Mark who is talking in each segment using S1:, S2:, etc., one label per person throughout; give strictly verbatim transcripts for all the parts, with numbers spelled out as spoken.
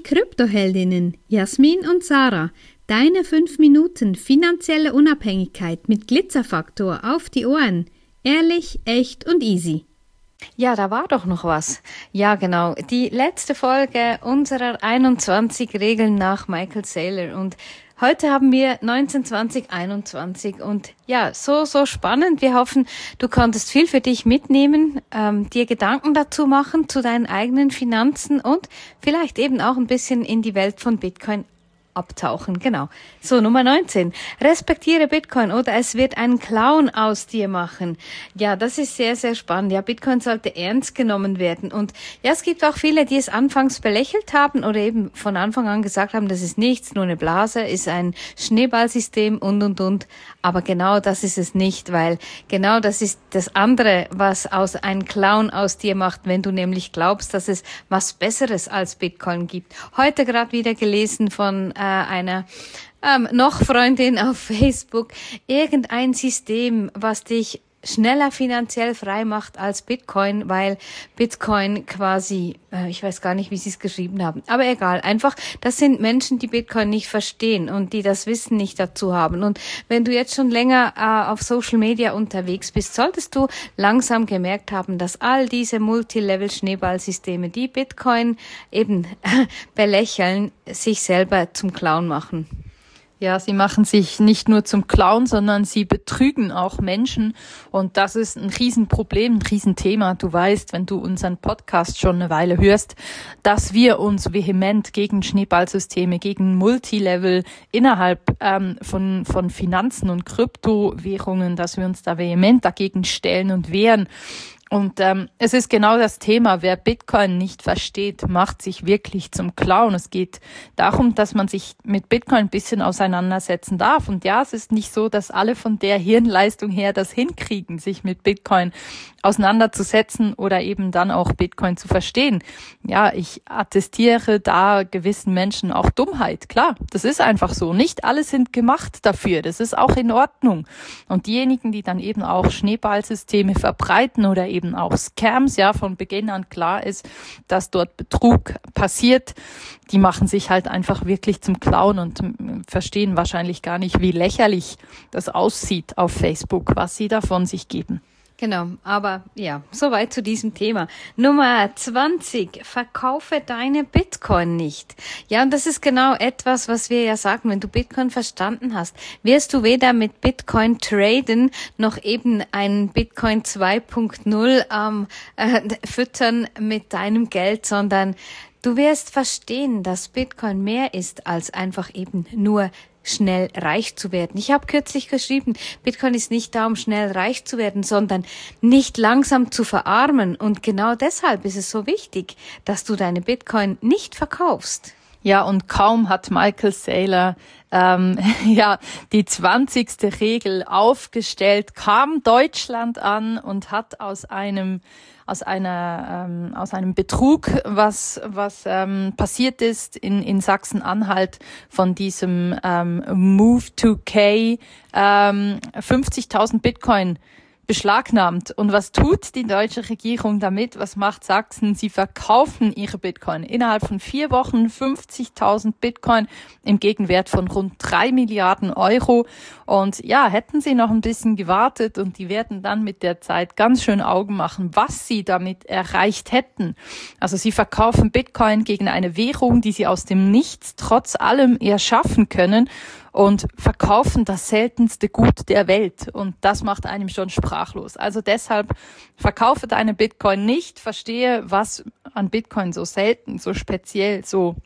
S1: Kryptoheldinnen Jasmin und Sarah. Deine fünf Minuten finanzielle Unabhängigkeit mit Glitzerfaktor auf die Ohren. Ehrlich, echt und easy.
S2: Ja, da war doch noch was. Ja, genau. Die letzte Folge unserer einundzwanzig Regeln nach Michael Saylor. Und heute haben wir neunzehn, zwanzig, einundzwanzig. Und ja, so, so spannend. Wir hoffen, du konntest viel für dich mitnehmen, ähm, dir Gedanken dazu machen, zu deinen eigenen Finanzen und vielleicht eben auch ein bisschen in die Welt von Bitcoin abtauchen, genau. So, Nummer neunzehn. Respektiere Bitcoin oder es wird einen Clown aus dir machen. Ja, das ist sehr, sehr spannend. Ja, Bitcoin sollte ernst genommen werden. Und ja, es gibt auch viele, die es anfangs belächelt haben oder eben von Anfang an gesagt haben, das ist nichts, nur eine Blase, ist ein Schneeballsystem und, und, und. Aber genau das ist es nicht, weil genau das ist das andere, was aus einem Clown aus dir macht, wenn du nämlich glaubst, dass es was Besseres als Bitcoin gibt. Heute gerade wieder gelesen von äh, einer ähm, noch Freundin auf Facebook, irgendein System, was dich schneller finanziell frei macht als Bitcoin, weil Bitcoin quasi, äh, ich weiß gar nicht, wie sie es geschrieben haben, aber egal, einfach, das sind Menschen, die Bitcoin nicht verstehen und die das Wissen nicht dazu haben. Und wenn du jetzt schon länger äh, auf Social Media unterwegs bist, solltest du langsam gemerkt haben, dass all diese Multilevel-Schneeballsysteme, die Bitcoin eben belächeln, sich selber zum Clown machen.
S3: Ja, sie machen sich nicht nur zum Clown, sondern sie betrügen auch Menschen. Und das ist ein Riesenproblem, ein Riesenthema. Du weißt, wenn du unseren Podcast schon eine Weile hörst, dass wir uns vehement gegen Schneeballsysteme, gegen Multilevel innerhalb ähm, von, von Finanzen und Kryptowährungen, dass wir uns da vehement dagegen stellen und wehren. Und ähm, es ist genau das Thema, wer Bitcoin nicht versteht, macht sich wirklich zum Clown. Es geht darum, dass man sich mit Bitcoin ein bisschen auseinandersetzen darf. Und ja, es ist nicht so, dass alle von der Hirnleistung her das hinkriegen, sich mit Bitcoin auseinanderzusetzen oder eben dann auch Bitcoin zu verstehen. Ja, ich attestiere da gewissen Menschen auch Dummheit. Klar, das ist einfach so. Nicht alle sind gemacht dafür. Das ist auch in Ordnung. Und diejenigen, die dann eben auch Schneeballsysteme verbreiten oder eben auch Scams, ja, von Beginn an klar ist, dass dort Betrug passiert, die machen sich halt einfach wirklich zum Clown und verstehen wahrscheinlich gar nicht, wie lächerlich das aussieht auf Facebook, was sie da von sich geben.
S2: Genau, aber ja, soweit zu diesem Thema. Nummer zwanzig, verkaufe deine Bitcoin nicht. Ja, und das ist genau etwas, was wir ja sagen, wenn du Bitcoin verstanden hast, wirst du weder mit Bitcoin traden, noch eben einen Bitcoin zwei Punkt null ähm, äh, füttern mit deinem Geld, sondern du wirst verstehen, dass Bitcoin mehr ist als einfach eben nur schnell reich zu werden. Ich habe kürzlich geschrieben, Bitcoin ist nicht da, um schnell reich zu werden, sondern nicht langsam zu verarmen. Und genau deshalb ist es so wichtig, dass du deine Bitcoin nicht verkaufst.
S3: Ja, und kaum hat Michael Saylor ähm, ja die zwanzigste Regel aufgestellt, kam Deutschland an und hat aus einem aus einer ähm, aus einem Betrug, was was ähm, passiert ist in in Sachsen-Anhalt von diesem ähm, Move to K ähm, fünfzigtausend Bitcoin beschlagnahmt. Und was tut die deutsche Regierung damit? Was macht Sachsen? Sie verkaufen ihre Bitcoin. Innerhalb von vier Wochen fünfzigtausend Bitcoin im Gegenwert von rund drei Milliarden Euro. Und ja, hätten sie noch ein bisschen gewartet und die werden dann mit der Zeit ganz schön Augen machen, was sie damit erreicht hätten. Also sie verkaufen Bitcoin gegen eine Währung, die sie aus dem Nichts trotz allem erschaffen können, und verkaufen das seltenste Gut der Welt. Und das macht einem schon sprachlos. Also deshalb verkaufe deine Bitcoin nicht, verstehe, was an Bitcoin so selten, so speziell, so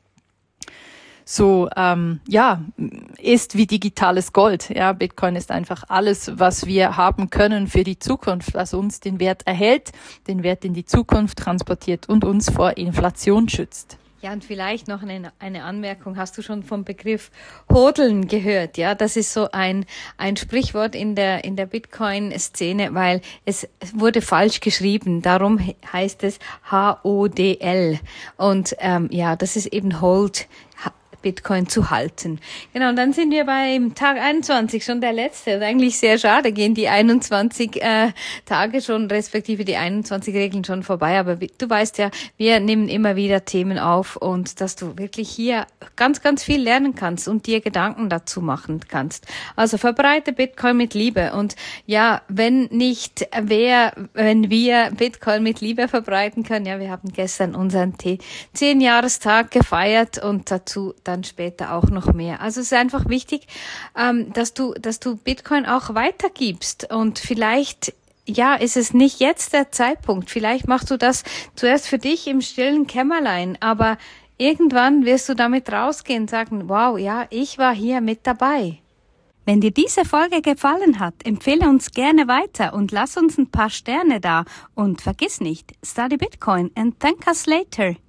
S3: so ähm, ja ist wie digitales Gold. Ja, Bitcoin ist einfach alles, was wir haben können für die Zukunft, was uns den Wert erhält, den Wert in die Zukunft transportiert und uns vor Inflation schützt.
S2: Ja, und vielleicht noch eine, eine Anmerkung. Hast du schon vom Begriff Hodeln gehört? Ja, das ist so ein, ein Sprichwort in der, in der Bitcoin-Szene, weil es wurde falsch geschrieben. Darum heißt es H O D L. Und, ähm, ja, das ist eben Hold Bitcoin zu halten. Genau, und dann sind wir beim Tag einundzwanzig, schon der letzte. Und eigentlich sehr schade, gehen die einundzwanzig äh, Tage schon, respektive die einundzwanzig Regeln schon vorbei. Aber du weißt ja, wir nehmen immer wieder Themen auf und dass du wirklich hier ganz, ganz viel lernen kannst und dir Gedanken dazu machen kannst. Also verbreite Bitcoin mit Liebe. Und ja, wenn nicht wer, wenn wir Bitcoin mit Liebe verbreiten können, ja, wir haben gestern unseren zehn-Jahrestag gefeiert und dazu dann später auch noch mehr. Also es ist einfach wichtig, ähm, dass du, dass du Bitcoin auch weitergibst und vielleicht, ja, ist es nicht jetzt der Zeitpunkt. Vielleicht machst du das zuerst für dich im stillen Kämmerlein, aber irgendwann wirst du damit rausgehen und sagen, wow, ja, ich war hier mit dabei.
S1: Wenn dir diese Folge gefallen hat, empfehle uns gerne weiter und lass uns ein paar Sterne da und vergiss nicht, study Bitcoin and thank us later.